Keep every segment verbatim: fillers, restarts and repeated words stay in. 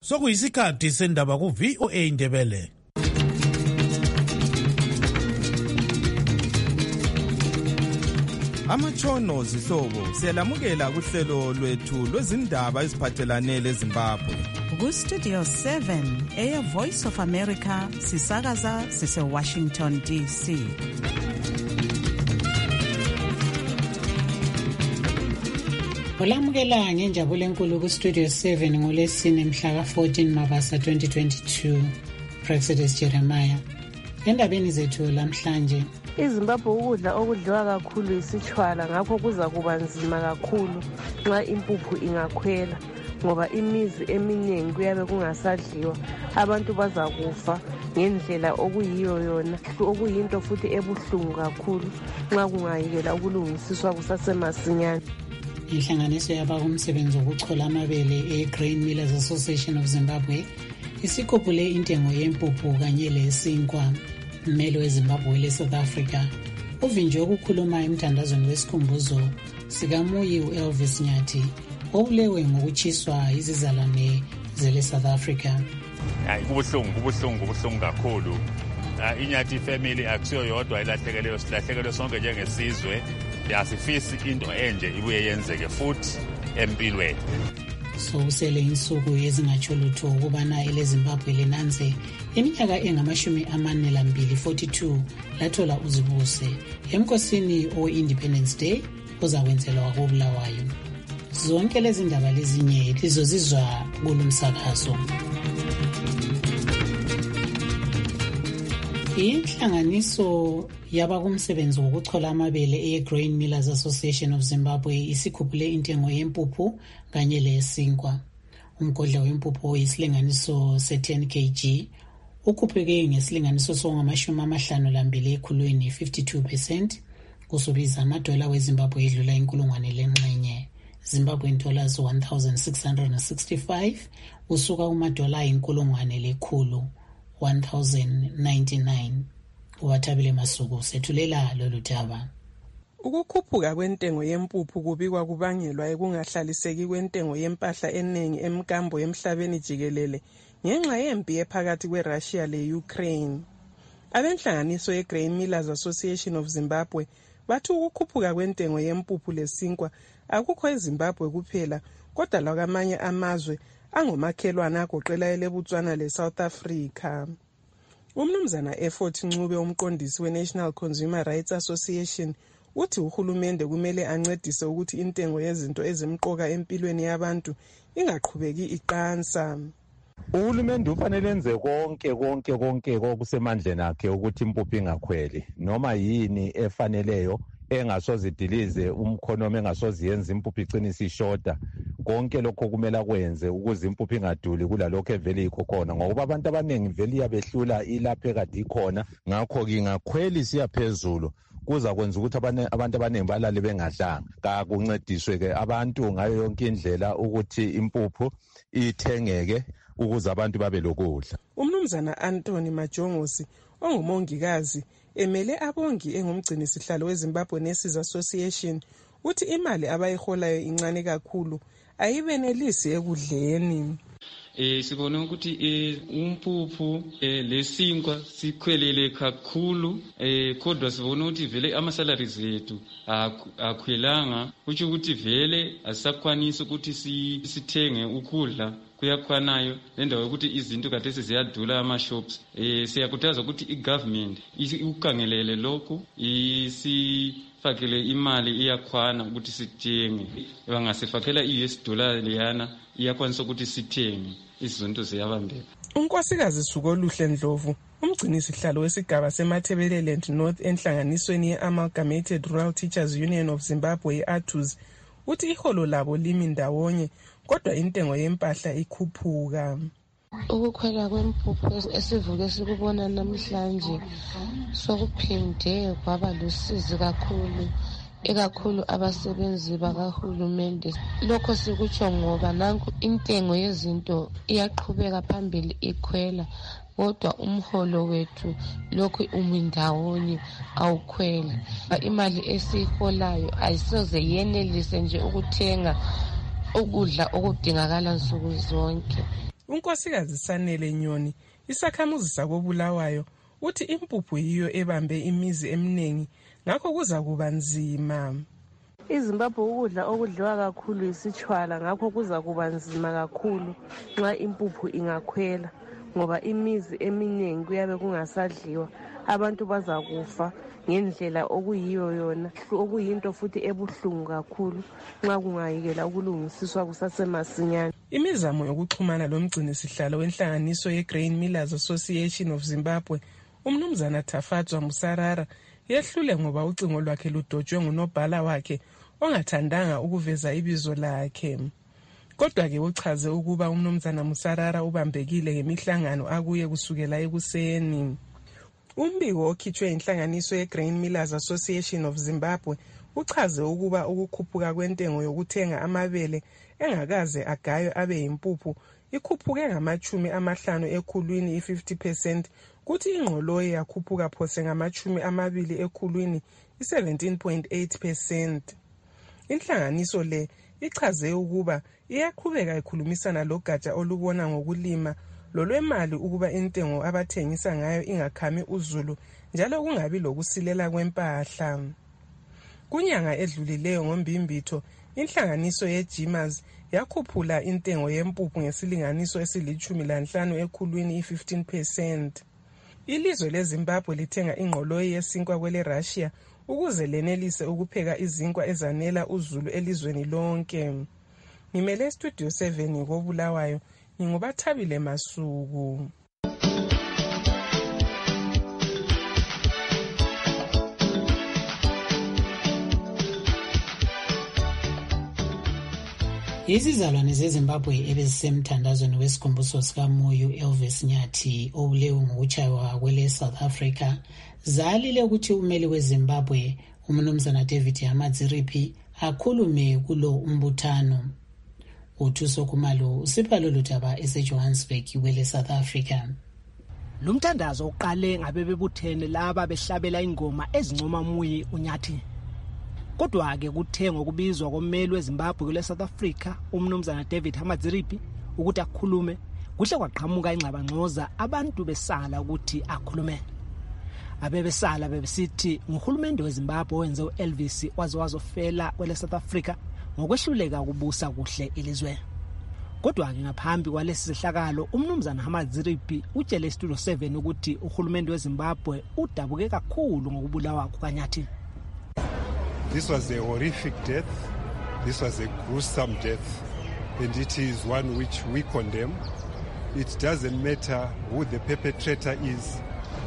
Sokuyisikhathi sendaba ku V O A Indebele. Amatshono zihlobo siyalamukela kuhlelo lwethu lwezindaba eziphathelane leZimbabwe. Ku Studio seven eya Voice of America sisakaza sise Washington D C. Olamukela ngenjabulo enkulu ku Studio seven ngolesine mhla ka fourteen Mabasa twenty twenty-two. Praxedes Jeremiah. Endabeni zethu lamhlanje, iZimbabwe ukudla okudliwa kakhulu isitshwala, ngakho kuza kuba nzima kakhulu nxa impuphu ingakhwela, ngoba imizi eminingi kuyabe kungasadliwa. Abantu bazakufa ngendlela okuyiyo yona, okuyinto futhi ebuhlungu kakhulu nxa kungayekela ukulungisiswa kusasemasinyane. Inhlanganiso yabakumsebenzi wokuchola amabele e-Grain Millers Association of Zimbabwe isikhuphule intengo yempuphu kanye lesinkwa. Mmeli weZimbabwe le-South Africa uvinjwe ukukhuluma emthandazweni wesikhumbuzo sikaMuyi u-Elvis Nyathi obulewe ngokutshiswa izizalwane zele-South Africa. Kubuhlungu kubuhlungu kubuhlungu kakhulu. Inyathi family akusiyo yodwa ilahlekelwe, silahlekelwe sonke njengesizwe. Asifisi into enje ibuye yenzeke futhi empilweni. So usele insuku ezingatsho lutho ukubana eleZimbabwe linanze iminyaka engamashumi amane lambili forty-two lathola uzibuse emkosini o-Independence Day ozakwenzelwa koBulawayo. Zonke lezi ndaba lezinye lizozizwa kulumsakazo. Inhlanganiso yabakumsebenzi wokuchola amabele e-Grain Millers Association of Zimbabwe isikhuphule intengo yempuphu kanye lesinkwa. Umgodla wempuphu oyisilinganiso se-ten kilograms ukhupheke ngesilinganiso songamashumi amahlanu lambili ekhulwini fifty-two percent kusubiza amadola weZimbabwe edlula inkulungwane lenxenye. Zimbabwean dollars one thousand six hundred sixty-five usuka kumadola inkulungwane lekhulu one thousand ninety-nine. Uwathabile Masuku sethulela lolu daba. Ukukhuphuka kwentengo yempuphu kubikwa kubangelwa ekungahlaliseki kwentengo yempahla eningi emkambo emhlabeni jikelele ngenxa yempi ephakathi kweRussia le-Ukraine. Abenhlanganiso ye-Grain Millers Association of Zimbabwe bathi ukukhuphuka kwentengo yempuphu lesinkwa akukho eZimbabwe kuphela kodwa lakwamanye amazwe angomakhelwane agoqela eleBotswana le-South Africa. Umnumzana Effort Ncube umqondisi we-National Consumer Rights Association uthi uhulumende kumele ancedise ukuthi intengo yezinto ezimqoka empilweni yabantu ingaqhubeki iqansa. Uhulumende ufanele enze konke konke konke okusemandleni akhe ukuthi impuphu ingakhweli noma yini efaneleyo engasozidilize umkhonomi engasoziyenza impuphu iqinise ishoda. Konke lokho kumele akwenze ukuze impuphu ingaduli kulalokho evele ikho khona, ngoba abantu abaningi vele iyabehlula ilapho ekade ikhona. Ngakho-ke ingakhweli siya phezulu kuza kwenza ukuthi abantu abaningi balale bengadlanga. Kakuncediswe-ke abantu ngayo yonke indlela ukuthi impuphu ithengeke ukuze abantu babe lokudla. Umnumzana Anthony Majongosi ongumongikazi emele abongi engumgcini sihlalo weZimbabwe Nurses Association uthi imali abayiholayo incane kakhulu ayibenelisi ekudleni. Eh sibone ukuthi eh umpuphu eh lesinkwa sikhwelele kakhulu eh kodwa sibone ukuthi vele ama salaries ethu akhwelanga, uthi ukuthi vele asakwanisa ukuthi sithenge ukudla kuyakwanayo lendawo ukuthi izinto kade seziyadula ama shops. Eh siyakhuthaza ukuthi igovernment ikukhangelele lokho isifakele imali iyakhwana ukuthi sithenge, bangasifakela i-U S dollar leyana iyakwanisa ukuthi sithenge izinto ziyabambeka. Unkosikazi Sukoluhle Ndlovu umgcini sihlalo wesigaba seMatabeleland North enhlanganisweni ye-Amalgamated Rural Teachers Union of Zimbabwe A T U Z uthi iholo labo limi ndawonye kodwa intengo yempahla ikhuphuka. Ukukhwela kwempuphu esivuke sikubona namhlanje sokuphinde kwaba lusizi kakhulu, ekakhulu abasebenzi bakahulumende. Lokho sikutsho ngoba nanku intengo yezinto iyaqhubeka phambili ikhwela, kodwa umholo wethu lokhu umindawonye awukhwela. Imali esiholayo ayisoze yenelise nje ukuthenga ukudla okudingakala nsuku zonke. unkosikazi Sanele Nyoni, isakhamuzi sakobulawayo, uthi impuphu yiyo ebambe imizi eminingi ngakho kuza kuba nzima. iZimbabwe ukudla okudliwa kakhulu isitshwala ngakho kuza kuba nzima kakhulu nxa impuphu ingakhwela ngoba imizi eminingi kuyabe kungasadliwa, abantu bazakufa ngendlela okuyiyo yona, okuyinto futhi ebuhlungu kakhulu nxa kungayekela ukulungisiswa kusasemasinyane. Imizamo yokuxhumana lomgcini sihlalo wenhlanganiso ye-Grain Millers Association of Zimbabwe, umnumzana Tafatswa Musarara, yehlule ngoba ucingo lwakhe ludotshwe ngunobhala wakhe ongathandanga ukuveza ibizo lakhe. Kodwa-ke uchaze ukuba umnumzana Musarara ubambekile ngemihlangano akuye kusukela ekuseni. Umbiko okhitshwe inhlanganiso ye-Grain Millers Association of Zimbabwe uchaze ukuba ukukhuphuka kwentengo yokuthenga amabele engakaze agaywe abe yimpuphu ikhuphuke ngamachumi amahlanu ekhulwini i-fifty percent, kuthi ingqoloyi yakhuphuka phose ngamachumi amabili ekhulwini i-seventeen point eight percent. Inhlanganiso le ichaze ukuba iyaqhubeka ikhulumisana logatsha olubona ngokulima lolwemali ukuba intengo abathengisa ngayo ingakhami uzulu njalo kungabi lokusilela kwempahla. Kunyanga edlulileyo ngoMbimbitho, inhlanganiso ye-Jimas yakhuphula intengo yempuphu ngesilinganiso esilichumi lanhlanu ekhulwini i-fifteen percent. Ilizwe leZimbabwe lithenga ingqoloyi yesinkwa kwele Russia ukuze lenelise ukupheka izinkwa ezanela uzulu elizweni lonke. Ngimele Studio seven ngobulawayo, ngingubathabile Masuku. Izizalwane zeZimbabwe ebezisemthandazweni wesikhumbuzo sikaMoyo Elvis Nyathi obulewe ngokutshaywa kwele South Africa zalile ukuthi umeli weZimbabwe umnumzana David Hamadziripi akhulume kulo umbuthano. Uthuso Khumalo usipha lolu daba eseJohannesburg kwele South Africa. Lumthandazo uqale ngabe bebuthene laba behlabela ingoma ezincoma Muyi uNyathi. Kodwa-ke kuthe ngokubizwa komeli weZimbabwe kule South Africa umnumzana David Hamadziripi ukuthi akhulume, kuhle kwaqhamuka ingxabangxoza abantu besala ukuthi akhulume. Abebesala bebesithi nguhulumende weZimbabwe wenze uElvis waze wazofela kwele South Africa ngokwehluleka ukubusa kuhle ilizwe. Kodwa-ke ngaphambi kwalesi sehlakalo umnumzana Hamadziripi utshele Studio seven ukuthi uhulumende weZimbabwe udabuke kakhulu ngokubulawa kukaNyathi. This was a horrific death. This was a gruesome death, and it is one which we condemn. It doesn't matter who the perpetrator is.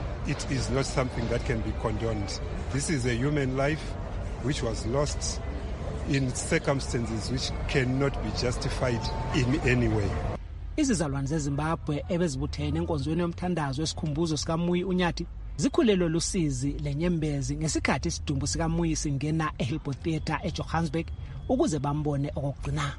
It is not something that can be condoned. This is a human life which was lost in circumstances which cannot be justified in any way. Izizalwane zeZimbabwe ebezibuthene enkonzweni yomthandazo wesikhumbuzo sikaMuyi uNyathi zikhulelwe lusizi lenyembezi ngesikhathi isidumbu sikaMuyi singena eHillbrow Theatre eJohannesburg ukuze bambone okugcina.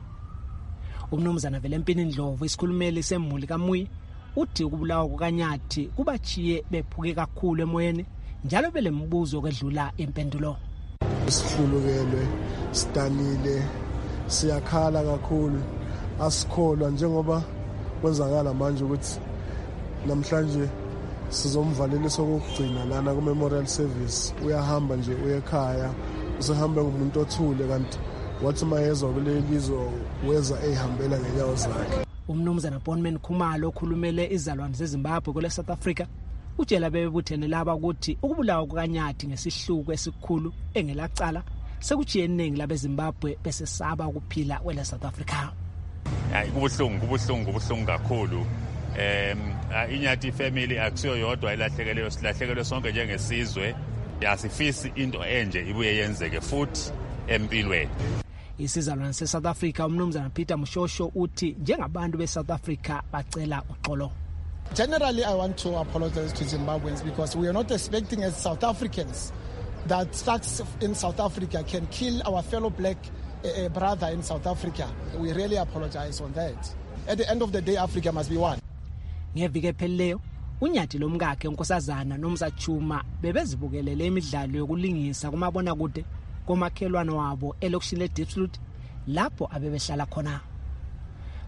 Umnumzana Velempini Ndlovu isikhulumeli semuli kaMuyi uthi ukubulawa kukaNyathi kubachiye bephuke kakhulu emoyeni njalo belembuzo okwedlula impendulo. Sihlulukelwe, sidanile, siyakhala kakhulu, asikholwa njengoba kwenzakala manje ukuthi namhlanje sizomvalela sokugcina lana ku memorial service. Uyahamba nje uyekhaya, usahamba ngumuntu othule kanti wathi mayezwa kule lizo weza ehambela ngenyawo zakhe. Umnumzana Bonman Khumalo okhulumele izalwane zeZimbabwe kule South Africa utshela bebuthene laba ukuthi ukubulawa kukaNyathi ngesihluku esikhulu engelacala sekuchiye eningi labeZimbabwe besesaba ukuphila kwele South Africa. Hayi kubuhlungu kubuhlungu kubuhlungu kakhulu. Em iNyathi family akusiyo yodwa ilahlekeleyo, silahlekele sonke njengesizwe. Yasifisi into enje ibuye yenzeke futhi empilweni. Isizalwane se-South Africa umnumzana Peter Mushosho uthi njengabantu be-South Africa bacela uxolo. Generally, I want to apologize to Zimbabweans because we are not expecting as South Africans that thugs in South Africa can kill our fellow black uh, brother in South Africa. We really apologize on that. At the end of the day, Africa must be one. Ngeviki ephelileyo uNyathi lomkakhe unkosazana noMsachuma bebezibukelele imidlalo yokulingisa kumabona kude komakhelwane wabo elokishini leDeepsloot lapho abebehlala khona.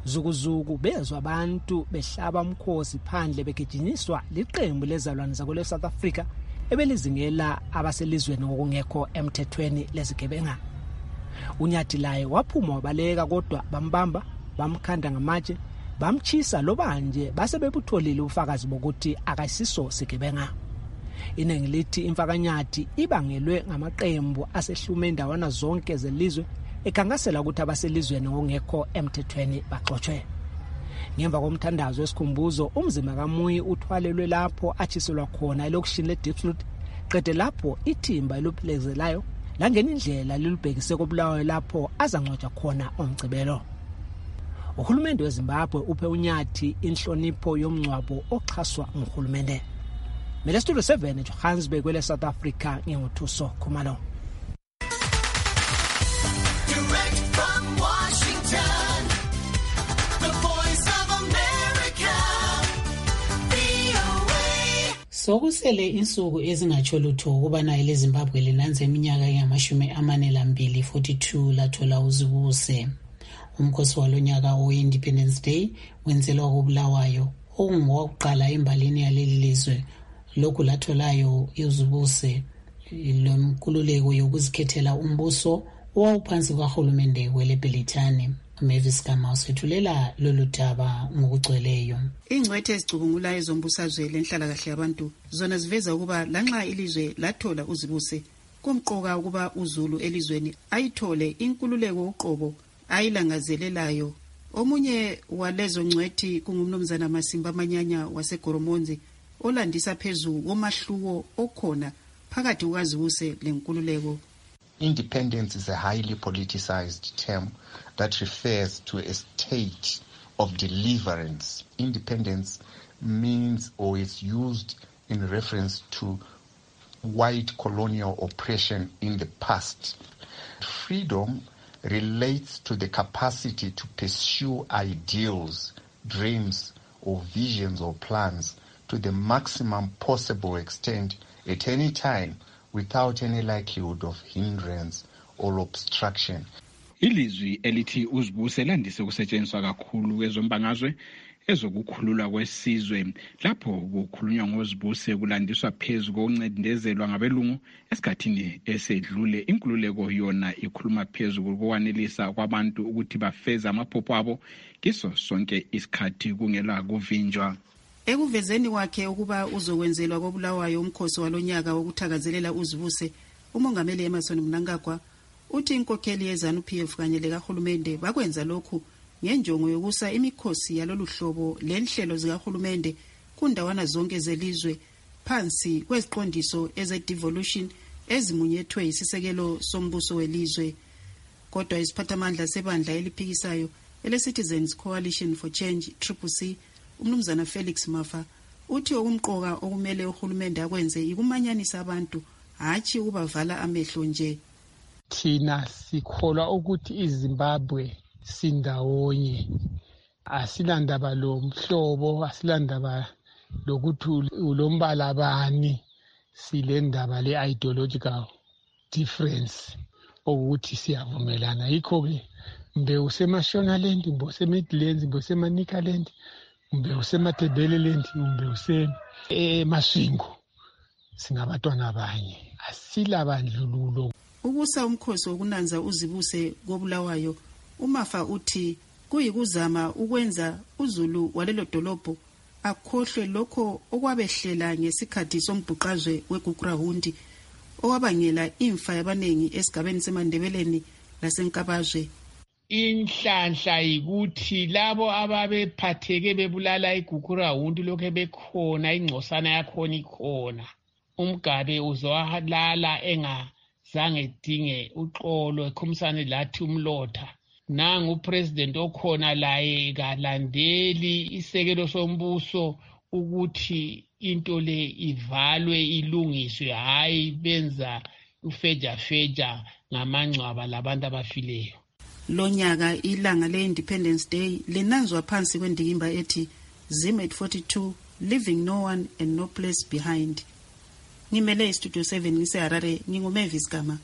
zukuzuku bezwa abantu behlaba umkhosi phandle begijinyiswa liqembu lezalwane zakole South Africa ebelizingela abaselizweni ngokungekho emthethweni lezigebenga. Unyathi laye waphuma wabaleka kodwa bambamba, bamkhanda ngamatshe, bamchisa lobanje base bebutholile ufakazi bokuthi akayisiso sigebenga. Iningi lithi imfakanyathi ibangelwe ngamaqembu asehlume indawana zonke zelizwe ekhangasela ukuthi abaselizweni ngokungekho emthethweni baxoxwe. Ngemva komthandazo wesikhumbuzo umzimba kaMuyi uthwalelwe lapho achiselwa khona elokushini leDiepsloot, qede lapho ithimba eluphelezelayo langena indlela lilubhekise koBulawayo lapho azangcwatshwa khona omgcibelo. Uhulumende weZimbabwe uphe Unyathi inhlonipho yomngcwabo oxhaswa nguhulumende. Mele Studio seven eJohannesburg kwele South Africa nginguthuso Khumalo. Direct from Washington, the voice of America, V O A. Sokusele insuku ezingatsho lutho ukubana ile Zimbabwe linanze iminyaka engamashumi amane lambili forty-two lathola uzibuse. Umkhosi walonyaka we-Independence Day wenzelwa koBulawayo okungowokuqala embalini yaleli lizwe. Lokhu latholayo uzibuse lomkhululeko yokuzikhethela umbuso owawuphansi kwahulumende weLebelithani. Mavis Gama usethulela lolu daba ngokugcweleyo. Ingcwethe ezicubungulayo zombusazwe lenhlalakahle yabantu zona ziveza ukuba lanxa ilizwe lathola uzibuse kumqoka ukuba uZulu elizweni ayithole inkululeko uqobo ayilangazelelayo. Omunye walezo ngcwethi kungumnumzana Masimba Manyanya waseGoromonzi olandisa phezu komahluko okhona phakathi kwazibuse lenkululeko. Independence is a highly politicized term that refers to a state of deliverance. Independence means or is used in reference to white colonial oppression in the past. Freedom relates to the capacity to pursue ideals, dreams, or visions or plans to the maximum possible extent at any time without any likelihood of hindrance or obstruction. Ilizwi elithi uzibuse landise kusetshenziswa kakhulu kwezombangazwe ezokukhululwa kwesizwe lapho kukhulunywa ngozibuse kulandiswa phezu kokuncendezelwa ngabelungu esikhathini esedlule. Inkululeko yona ikhuluma phezu kokwanelisa kwabantu ukuthi bafeze amaphupho abo kiso sonke isikhathi kungela kuvinjwa. Ekuvezeni kwakhe ukuba uzokwenzelwa koBulawayo umkhosi walonyaka wokuthakazelela uzibuse, umongameli Emmerson Mnangagwa uthi inkokheli yeZANU-P F kanye lekahulumende bakwenza lokhu ngenjongo yokusa imikhosi yalolu hlobo lenhlelo zikahulumende kundawana zonke zelizwe phansi kweziqondiso eze-devolution ezimunyethwe isisekelo sombuso welizwe. Kodwa isiphathamandla sebandla eliphikisayo ele-Citizens Coalition for Change C C C umnumzana Felix Mafa uthi okumqoka okumele uhulumende akwenze ikumanyanisa abantu hathi ukubavala amehlo nje. Thina sikholwa ukuthi iZimbabwe sindawonye, asilandaba lo mhlobo, asilandaba lokuthi ulombala bani, silendaba le ideological difference ukuthi siyavumelana. Yikho ke mbe useMashonaland, mbe useMidlands, mbe useManicaland, mbe useMatebeleland, mbe use eMasvingo, singabatwana abanye, asilabandlululo. Ukusa umkhosi wokunanza uzibuse koBulawayo, uMafa uthi kuyikuzama ukwenza uZulu walelo dolobho akhohlwe lokho okwabehlela ngesikhathi sombhuqazwe weGugurawundi owabangela imfa yabanengi esigabeni seMandebeleni laseNkabazwe. Inhlanhla yikuthi labo ababephatheke bebulala iGugurawundi lokho bekhona, ingcosana yakhona ikhona, umgabe uzowalala enga zange dinge uxolo ekhumisane lathi umlotha. Nangu president okhona laye kalandeli isekelo sombuso ukuthi into le ivalwe ilungiswe, hayi benza ufeja feja ngamangcwaba labantu abafileyo. Lonyaka ilanga le-Independence Day linanzwa phansi kwendikimba ethi Zim at forty-two, leaving no one and no place behind. Ngimele Studio seven ngiseHarare, nginguMavis Gama.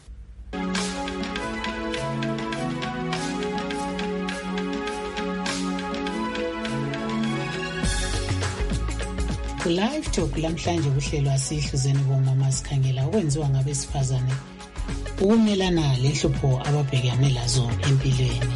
Live Talk lamhlanje kuhlelwa sihluzeni bomama sikhangela okwenziwa ngabesifazane ukumelana lenhlupho ababhekane lazo empilweni.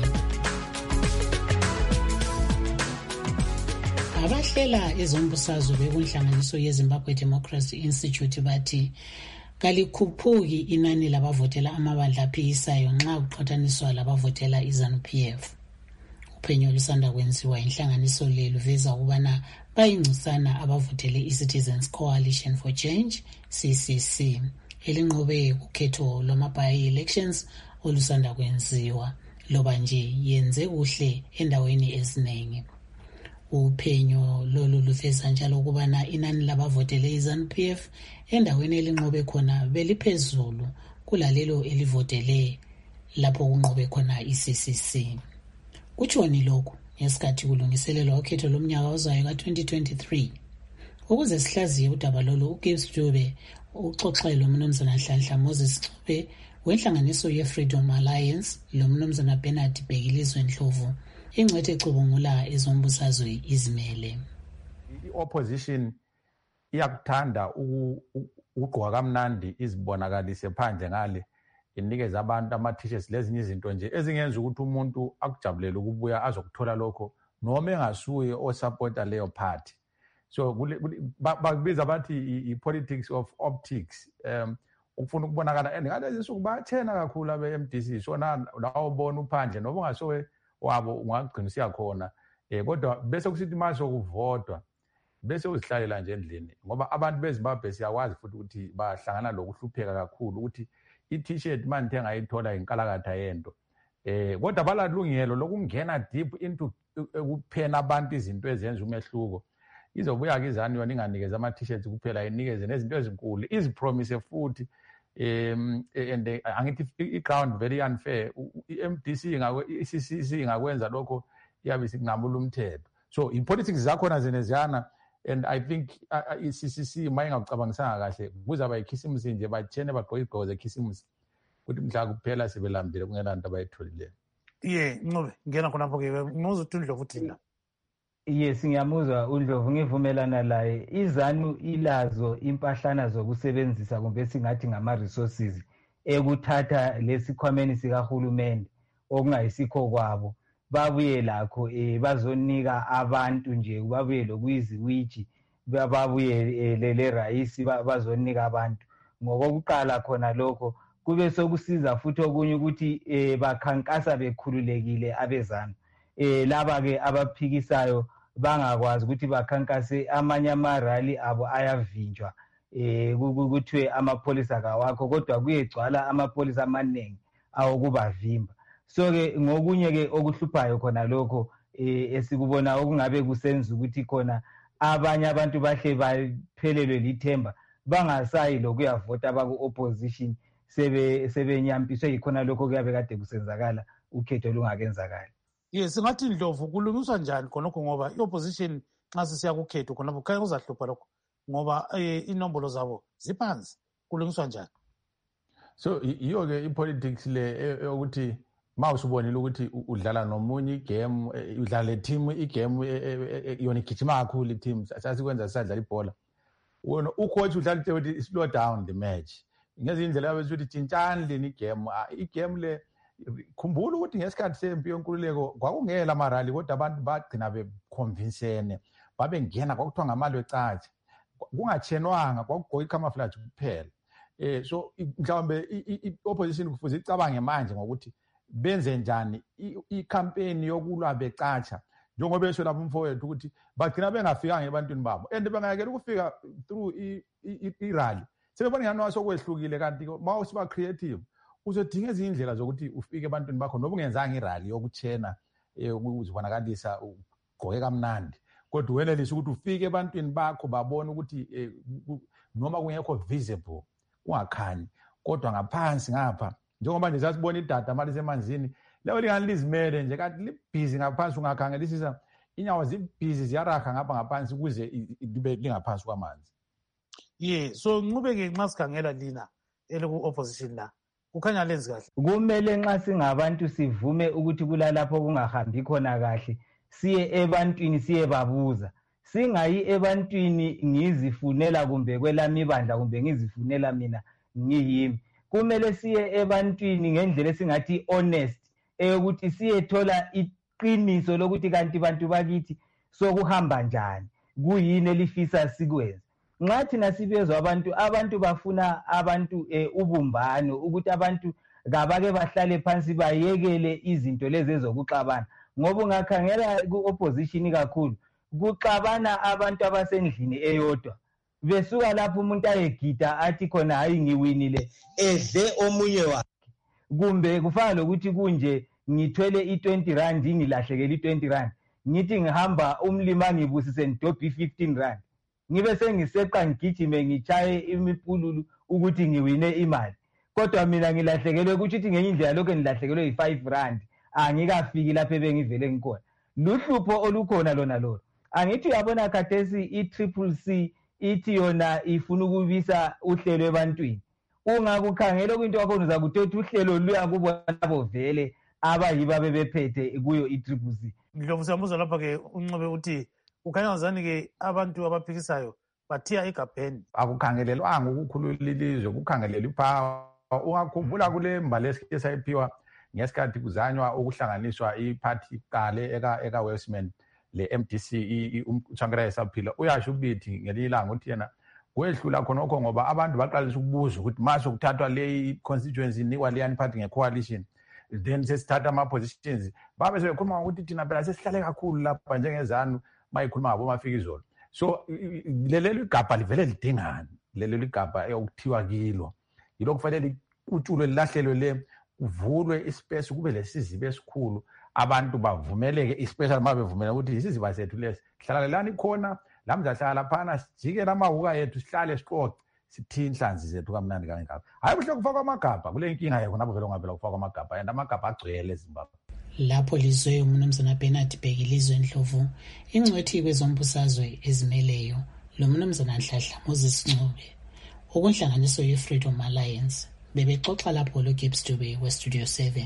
Abahlela ezombusazwe bekunhlanganiso yeZimbabwe Democracy Institute bathi kalikhuphuki inani labavotela amabandla aphikisayo nxa kuqhathaniswa labavotela iZANU-P F. Uphenyo olusanda kwenziwa inhlanganiso le luveza ukubana bayingcusana abavotele iCitizens Coalition for Change C C C elinqobe kukhetho lwama-by-elections olusanda kwenziwa loba nje yenze kuhle endaweni eziningi. Uphenyo lolu luveza njalo ukubana inani labavotele iZANU-P F endaweni elinqobe khona beliphezulu kulalelo elivotele lapho kunqobe khona i-C C C. Kutshoni lokhu ngesikhathi kulungiselelwa ukhetho lomnyaka ozayo ka-twenty twenty-three. Ukuze sihlaziye udaba lolu, uGibbs Dube uxoxelo umnumzana Nhlanhla Moses Chube wenhlanganiso ye-Freedom Alliance lo mnumzana Bernard Bhekilizwe Ndlovu ingcwethe ecubungula ezombusazwe izimele. I-opposition iyakuthanda ukugqoka kamnandi izibonakalise phandle ngale inikeza abantu ama-t-shirts lezinye izinto nje ezingenza ukuthi umuntu akujabulele ukubuya azokuthola lokho noma engasuye osupporta leyo party. So bakubiza bathi i-politics of optics, um ukufuna ukubonakala and ngalezi nsuku bayathena kakhulu abe-M D C so lawo ubona uphandle noma ungasowe wabo ungagcina usiya khona eh kodwa bese kusithi mase ukuvotwa bese uzihlalela nje endlini ngoba abantu beZimbabwe siyakwazi futhi ukuthi bahlangana lokuhlupheka kakhulu ukuthi i-t-shirt manje thenga ithola inkalakatha yento eh kodwa balalungelo lokungena deep into ukuphena abantu izinto ezenza umehluko. Izobuya ke iZANU yona inganikeza ama-t-shirts kuphela inikeze nezinto ezinkulu izipromise futhi um and angithi i-ground very unfair. I-M D C ngakwe i-C C C ngakwenza lokho iyabe sikunqamula umthetho. So i-politics zakhona zeneziyana and I think i-C C C mayingakucabangisanga kahle kuzaba ikhisimusi nje batshene bagqoka izigqoko zekhisimusi ukuthi mhla kuphela sibelambile kungena nto abayitholileyo. Ye Ncube ngena khonapho ke muzo uNdlovu thina. Yes, ngiyamuzwa uNdlovu ngivumelana laye. iZANU ilazo impahlana zokusebenzisa kumbe singathi ngama-resources ekuthatha lesikhwameni sikahulumende okungayisikho kwabo babuye lakho eh bazonika abantu nje babuye lokuyiziwiji babuye lele rayisi bazonika abantu ngokokuqala khona lokho kube sokusiza futhi okunye ukuthi eh bakhankasa bekhululekile abeZANU eh laba ke abaphikisayo bangakwazi ukuthi bakhankase amanye amarally abo ayavinjwa eh kuthiwe amapolisa kawakho kodwa kuyegcwala amapolisa amaningi awokubavimba. So ke ngokunye ke okuhluphayo khona lokho eh esikubona okungabe kusenza ukuthi khona abanye abantu bahle baphelelwe lithemba bangasayi lokuyavota abaku opposition sebe sebenyampiswe yikhona lokho kuyabe kade kusenzakala ukhetho lungakenzakala. Yes, ngathi Ndlovu kulungiswa njani khonokho ngoba i-opposition nxa sisiya kukhetho khonapho khaya kuzahlupha lokho ngoba inombolo zabo ziphansi kulungiswa njani? So iyo ke i-politics le ukuthi mawusubonile ukuthi udlala nomunye igame udlala le team igame yona igijima kakhulu i-team sasikwenza sisadlala ibhola wona ucoach udlala ukuthi slow down the match ngezi indlela yabe ukuthi tshintshani leni igame igame le khumbula ukuthi ngesikhathi sempi yonkululeko kwakungela amarally kodwa abantu bagcina beconvincene babengena kwakuthiwa ngamali wecatsha kungatshenwanga kwakugqoka icamouflage kuphela. Eh so mhlawumbe i-opposition kufuze icabange manje ngokuthi benze njani i-campaign yokulwa becatsha njengoba esho lapho umfowethu ukuthi bagcina bengafikanga ebantwini babo and bengayekela ukufika through i-rally sebebona ngani wasokwehlukile kanti mawusiba creative uzodinga ezinye indlela zokuthi ufike ebantwini bakho noba ungenzanga irally yokutshena ukuzibonakalisa ugqoke kamnandi kodwa wenelisa ukuthi ufike ebantwini bakho babone ukuthi noma kungekho visible kungakhanyi kodwa ngaphansi ngapha njengoba nje sasibona idada mali semanzini leyo lingani lizimele nje kanti libhizi ngaphansi ungakhangelisisa inyawo zibhizi ziyaraha ngapha ngaphansi ukuze libe lingaphansi kwamanzi. Ye so Ncube ke nxa sikhangela lina eliku opposition la kukhanya lenzi kahle. Kumele nxa singabantu sivume ukuthi kulalapho kungahambi khona kahle siye ebantwini siye babuza singayi ebantwini ngizifunela kumbe kwelami ibandla kumbe ngizifunela mina ngiyimi. Kumele siye ebantwini ngendlela esingathi honest eyokuthi siyethola iqiniso lokuthi kanti bantu bakithi sokuhamba njani, kuyini elifisa sikwenze. Nxa thina sibezwa abantu abantu bafuna abantu eh, ubumbano ukuthi abantu kabake bahlale phansi bayekele izinto lezi ezokuxabana, ngoba ungakhangela ku-opposition kakhulu kuxabana abantu abasendlini eyodwa, besuka lapho umuntu ayegida athi khona hayi ngiwinile edle omunye wakhe, kumbe kufana lokuthi kunje ngithwele i-twenty rand ngilahlekele i-twenty rand, ngithi ngihamba umlima ngibusise ngidobhe i-fifteen rand, ngibe sengiseqa ngigijime ngichaye imipululu ukuthi ngiwine imali, kodwa mina ngilahlekelwe ukuthi ngenye indlela lokho ngilahlekelwe yi-five rand, angikafiki lapho ebengivele ngikhona. Luhlupho olukhona lona lolo. Angithi uyabona khathesi i-triple C ithi yona ifuna ukubisa uhlelo ebantwini. Ungakukhangela kwinto yakhona uzakuthetha uhlelo luya kubona bovele abayiba bebephethe kuyo i-triple C. Ndlovu siyamuzwa lapha ke uNcube uthi ukhanya ngazani ke abantu abaphikisayo bathiya egabheni. Akukhangelelwanga ukukhulula ilizwe, kukhangelelwa ipower. Ungakhumbula kule mbali esayiphiwa ngesikhathi kuzanywa ukuhlanganiswa iphathi qale eka eka Westman le M D C uTsvangirai esaphila, uyasho ukuthi ngelinye ilanga ukuthi yena kwehlula khonokho ngoba abantu baqalisa ukubuza ukuthi mase kuthathwa le constituency inikwa leyani party nge-coalition, then sesithatha ama-positions babe sebekhuluma ukuthi thina phela sesihlale kakhulu lapha njengezanu mayikhuluma ngabomafikizolo. So lelelo igabha livele lidingani, lelelo igabha eyokuthiwa kilo yilo kufanele utshulo lilahlelwe le kuvulwe ispace kube lesizibe esikhulu, abantu bavumeleke especially uma bevumela ukuthi isiziba sethu lesi hlalelani khona la mzahlala laphana sijike lamawuka yethu sihlale siqoqe sithi inhlanzi zethu kamnandi kangaka. Hayi kuhle kufakwa amagabha, kule nkinga yakho nabo vele ungavela kufakwa amagabha and amagabha agcwele eZimbabwe. Lapho lizwe umnumzana Bernard Bhekilizwe Ndlovu ingcwethi kwezombusazwe ezimeleyo lo mnumzana Nhlanhla Moses Ncube okunhlanganiso ye-Freedom Alliance bebexoxa lapho lo Gibbs Dube we-Studio seven.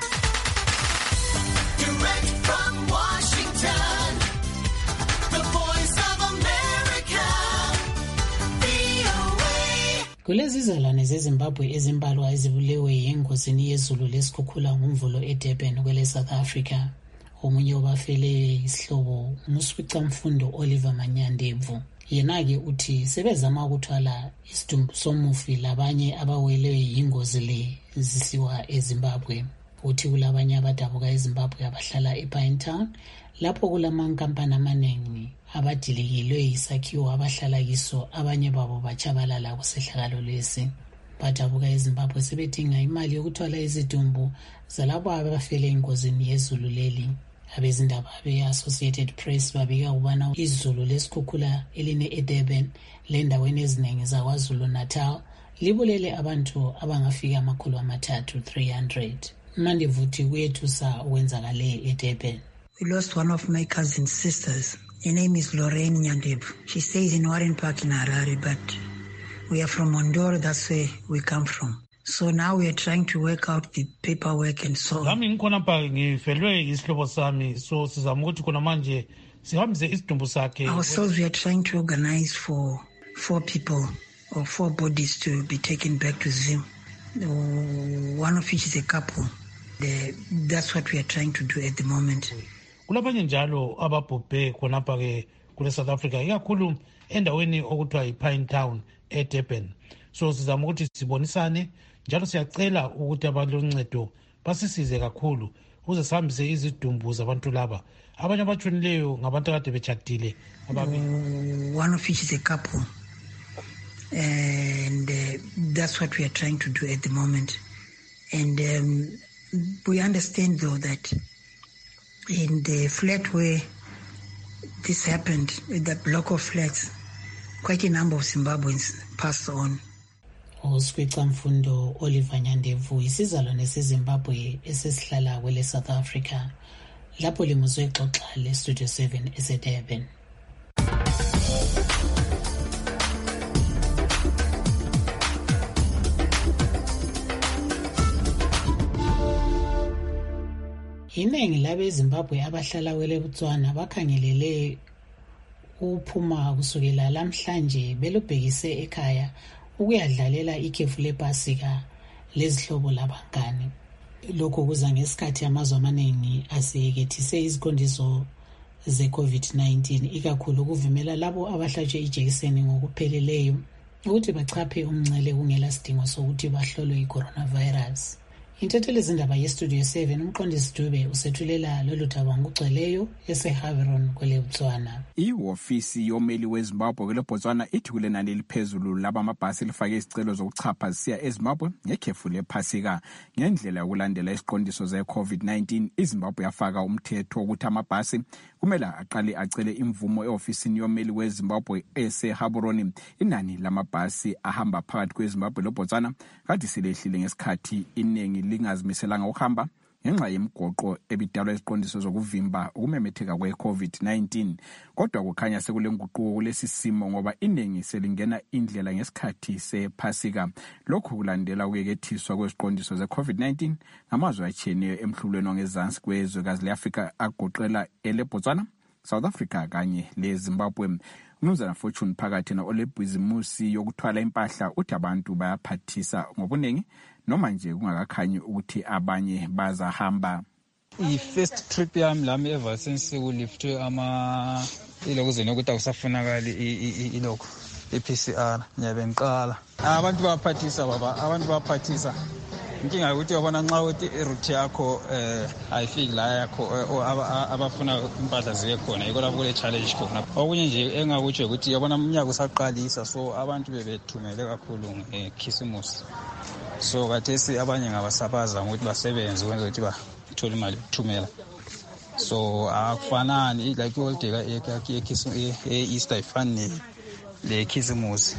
Direct from Washington, the voice of America, V O A. Kulezi zizalwane zeZimbabwe ezimbalwa ezibulewe engozini yezulu lesikhukhula ngumvulo eDurban kwele South Africa. Omunye wabafele isihlobo uMswicamfundo Oliver Manyandebvu. Yena-ke uthi sebezama ukuthwala isidumbu somufi labanye abawele yingozi le zisiwa eZimbabwe. Uthi kulabanye abadabuka eZimbabwe abahlala ePinetown lapho kulamankampani amaningi abadilikilwe yisakhiwo abahlala kiso, abanye babo bachabalala kusehlakalo lesi. Badabuka eZimbabwe sebedinga imali yokuthwala izidumbu zalabo abafele engozini yezulu leli. Abezindaba be-Associated Press babika ukubana izulu lesikhukhula eline eDurban lendaweni eziningi zaKwaZulu Natal libulele abantu abangafika amakhulu amathathu three hundred. Mandevuthi kuyethusa okwenzakale eDurban. We lost one of my cousin's sisters. Her name is Lorraine Nyandebu. She stays in Warren Park in Harare, but we are from Mondoro, that's where we come from. So now we are trying to work out the paperwork and so on. Lami ngikhona pha ngifelwe isihlobo sami, so sizama ukuthi khona manje sihambise isidumbu sakhe. Ourselves we are trying to organize for four people or four bodies to be taken back to Zim. One of which is a couple. The, that's what we are trying to do at the moment. Kulabanye njalo ababhubhe khonapha ke kule South Africa ikakhulu endaweni okuthiwa iPinetown eDurban. So sizama ukuthi sibonisane njalo siyacela ukuthi abantu loncedo basisize kakhulu ukuze sihambise izidumbu zabantu laba. Abanye abatshonileyo ngabantu akade bechadile ababe. One of which is a couple. And uh, that's what we are trying to do at the moment. And um, we understand though that in the flat where this happened, the block of flats, quite a number of Zimbabweans passed on. Oswicamfundo Oliver Nyandevu isizalwane seZimbabwe esesihlala kwele South Africa lapho limuzwe xoxa le Studio seven eseDurban. Iningi labe Zimbabwe abahlala kwele Botswana bakhangelele uphuma kusukela lamhlanje belobhekise ekhaya ukuyadlalela ikhefu lepasika lezihlobo labangane. Lokho kuza ngesikhathi amazwe amaningi asiyekethise iziqondiso ze-covid nineteen, ikakhulu ukuvumela labo abahlatshwe ijekiseni ngokupheleleyo ukuthi bachaphe umncele kungela sidingo sokuthi bahlolwe i-coronavirus. Intatheli zindaba yestudio seven umqondisi Dube usethulela lolu daba ngokugcweleyo eseHaveron kwele Botswana. Ihofisi yomeli weZimbabwe kwele Botswana ithi kulenani eliphezulu laba amabhasi lifake izicelo zokuchapha zisiya eZimbabwe ngekhefu lephasika. Ngendlela yokulandela isiqondiso ze-covid nineteen, iZimbabwe yafaka umthetho wokuthi amabhasi kumele aqale acele imvumo eofisini yomeli weZimbabwe eseHaveron. Inani lamabhasi ahamba phakathi kweZimbabwe leBotswana kade selehlile ngesikhathi iningi lingazimiselanga ukuhamba ngenxa yemigoqo ebidalwa isiqondiso zokuvimba ukumemetheka kwe-covid nineteen. Kodwa kukhanya sekulenguquko kulesi simo ngoba iningi selingena indlela ngesikhathi sephasika. Lokhu kulandela ukuyekethiswa kweziqondiso ze-covid nineteen ngamazwe atshiyeneyo emhlulweni wangezansi kwezwekazi le-Afrika agoqela eleBotswana, South Africa kanye leZimbabwe. Umnumzana Fortune phakathi na olebhizimusi yokuthwala impahla uthi abantu bayaphathisa ngobuningi noma nje kungakakhanyi ukuthi abanye bazahamba. I-first trip yami lami ever since kuliftwe ama ilokuzeni ukuthi akusafunakali ilokho i-P C R nyabe ngiqala. Abantu bayaphathisa baba, abantu bayaphathisa. Inkinga ukuthi yabona nxa uthi iroute yakho eh ayifiki la yakho abafuna impahla ziye khona yiko lapho kule challenge khona. Okunye nje engakutsho ukuthi yabona umnyaka usaqalisa, so abantu bebethumele kakhulu eKhisimusi. So kathesi abanye ngabasabaza ukuthi basebenze ukwenza ukuthi bathole imali yokuthumela. So akufanani like holiday e-Easter ifani le-Khisimusi.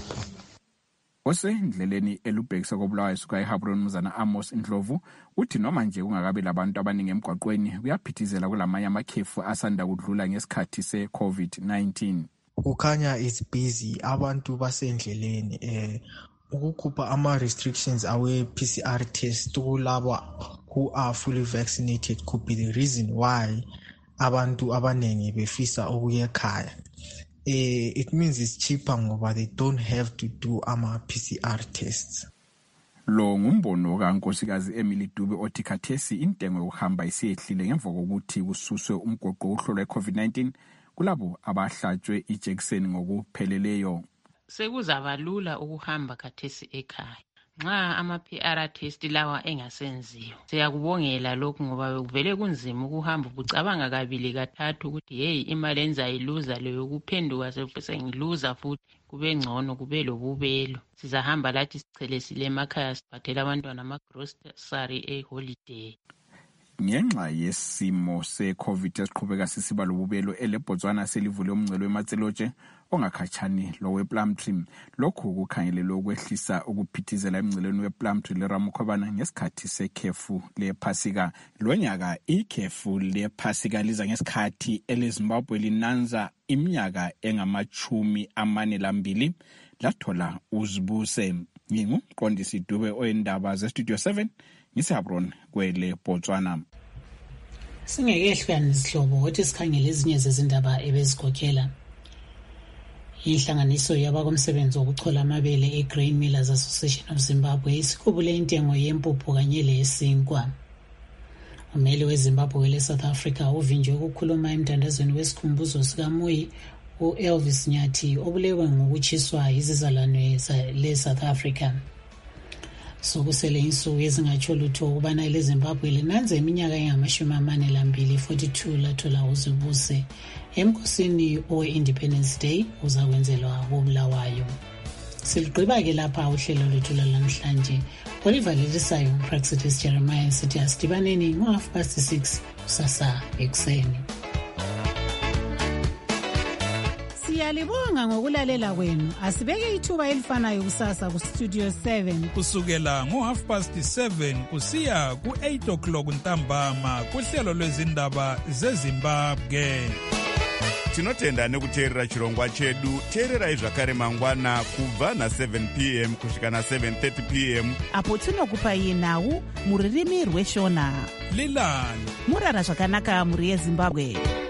Osendleleni elubhekisa kobulawayo suka eHaveron umzana Amos Ndlovu uthi noma nje kungakabi labantu abaningi emgwaqweni kuyaphithizela kulamanye amakhefu asanda kudlula ngesikhathi se-covid nineteen. Kukhanya is busy, abantu basendleleni eh ukukhupha ama restrictions awe P C R test kulabo who are fully vaccinated could be the reason why abantu abaningi befisa ukuya ekhaya. Uh, it means it's cheaper ngoba they don't have to do ama P C R tests. Lo ngumbono kaNkosikazi Emily Dube othi khathesi intengo yokuhamba isiyehlile ngemva kokuthi kususwe umgoqo wokuhlolwa e-covid nineteen kulabo abahlatshwe ijekiseni ngokupheleleyo. Sekuzaba lula ukuhamba khathesi ekhaya nxa ama-P R test lawa engasenziwa. Siyakubongela lokhu ngoba kuvele kunzima ukuhamba ucabanga kabili kathathu ukuthi hey imali enzayiluza leyo kuphenduka sengiluza futhi kube ngcono kube lobubelo. Sizahamba lathi sichelesile emakhaya siphathela abantwana ama-grocery e-holiday. Ngenxa yesimo se-COVID esiqhubeka sisiba lobubelo eleBotswana selivule umngcelo weMatselotshe ongakhatshani lowePlumtree. Lokhu kukhangelelwe ukwehlisa ukuphithizela emngcelweni wePlumtree leRamukhobana ngesikhathi sekhefu lephasika. Lonyaka ikhefu lephasika liza ngesikhathi eleZimbabwe linanza iminyaka engamachumi amane lambili lathola uzibuse. Ngingumqondisi Dube oyindaba zeStudio seven ngiseHaveron kwele Botswana. Singekehlwa nesihlobo ukuthi sikhangele ezinye zezindaba ebezikhokhela. Inhlanganiso yabakomsebenzi wokuchola amabele eGrain Millers Association of Zimbabwe isikhubule intengo yempuphu kanye leyesinkwa. Umeli weZimbabwe kwele South Africa uvinjwe ukukhuluma emndandazweni wesikhumbuzo sikaMuyi uElvis Nyathi obulewe ngokuchiswa izizalwane le-South Africa. Sokusele insuku ezingatsho lutho ukubana leZimbabwe linanze iminyaka engamashumi amane lambili forty-two lathola uzibuse emkhosini owe-Independence Day uzakwenzelwa koBulawayo. Siligqiba ke lapha uhlelo lwethu lamhlanje. Oliver Lelisayo, Praxidis Jeremiah sithi asidibaneni ngo-half past six kusasa ekuseni. Siyalibonga ngokulalela kwenu. Asibeke ithuba elifanayo kusasa ku Studio seven kusukela ngo half past seven kusiya ku eight o'clock ntambama kuhlelo lwezindaba zeZimbabwe. Tinotenda nekuteerera chirongwa chedu. Teererai zvakare mangwana kubva na seven p m kusvika na seven thirty p m apo tinokupai nhau muririmi rweshona. Lilani murara zvakanaka muri yeZimbabwe.